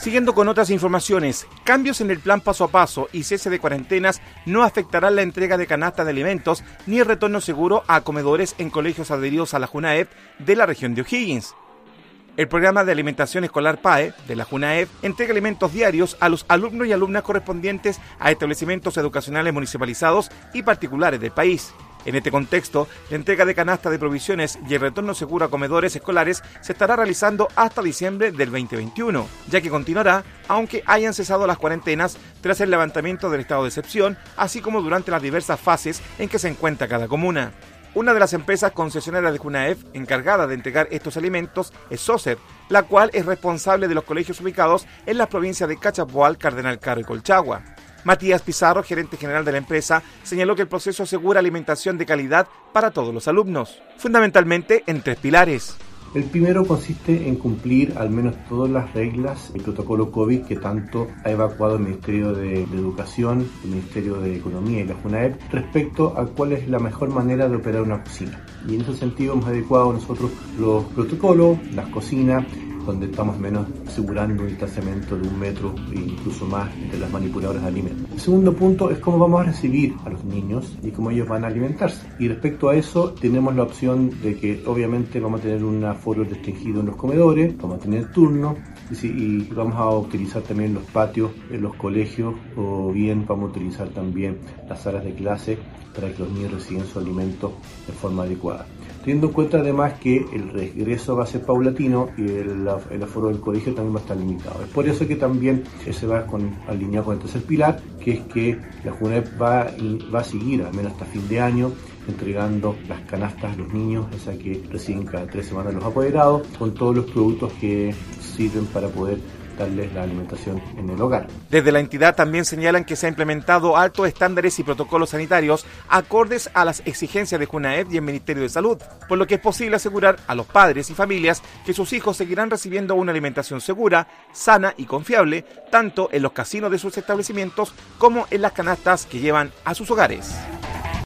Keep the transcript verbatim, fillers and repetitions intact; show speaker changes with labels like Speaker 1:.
Speaker 1: Siguiendo con otras informaciones, cambios en el plan paso a paso y cese de cuarentenas no afectarán la entrega de canastas de alimentos ni el retorno seguro a comedores en colegios adheridos a la JUNAEP de la región de O'Higgins. El programa de alimentación escolar P A E de la JUNAEP entrega alimentos diarios a los alumnos y alumnas correspondientes a establecimientos educacionales municipalizados y particulares del país. En este contexto, la entrega de canastas de provisiones y el retorno seguro a comedores escolares se estará realizando hasta diciembre del veinte veintiuno, ya que continuará aunque hayan cesado las cuarentenas tras el levantamiento del estado de excepción, así como durante las diversas fases en que se encuentra cada comuna. Una de las empresas concesionarias de JUNAEP encargada de entregar estos alimentos es SOCER, la cual es responsable de los colegios ubicados en las provincias de Cachapoal, Cardenal Caro y Colchagua. Matías Pizarro, gerente general de la empresa, señaló que el proceso asegura alimentación de calidad para todos los alumnos, fundamentalmente en tres pilares.
Speaker 2: El primero consiste en cumplir al menos todas las reglas del protocolo COVID que tanto ha evacuado el Ministerio de, de Educación, el Ministerio de Economía y la JUNAEP respecto a cuál es la mejor manera de operar una cocina. Y en ese sentido hemos adecuado nosotros los protocolos, las cocinas, donde estamos menos asegurando un distanciamiento de un metro e incluso más entre las manipuladoras de alimentos. El segundo punto es cómo vamos a recibir a los niños y cómo ellos van a alimentarse. Y respecto a eso tenemos la opción de que obviamente vamos a tener un aforo restringido en los comedores, vamos a tener turnos y, y vamos a utilizar también los patios en los colegios o bien vamos a utilizar también las salas de clase para que los niños reciban su alimento de forma adecuada. Teniendo en cuenta además que el regreso va a ser paulatino y el, el aforo del colegio también va a estar limitado. Es por eso que también se va con, alineado con el tercer pilar, que es que la JUNAEP va, va a seguir, al menos hasta fin de año, entregando las canastas a los niños, esa que reciben cada tres semanas los apoderados, con todos los productos que sirven para poder darles la alimentación en el hogar.
Speaker 1: Desde la entidad también señalan que se ha implementado altos estándares y protocolos sanitarios acordes a las exigencias de JUNAEP y el Ministerio de Salud, por lo que es posible asegurar a los padres y familias que sus hijos seguirán recibiendo una alimentación segura, sana y confiable, tanto en los casinos de sus establecimientos como en las canastas que llevan a sus hogares.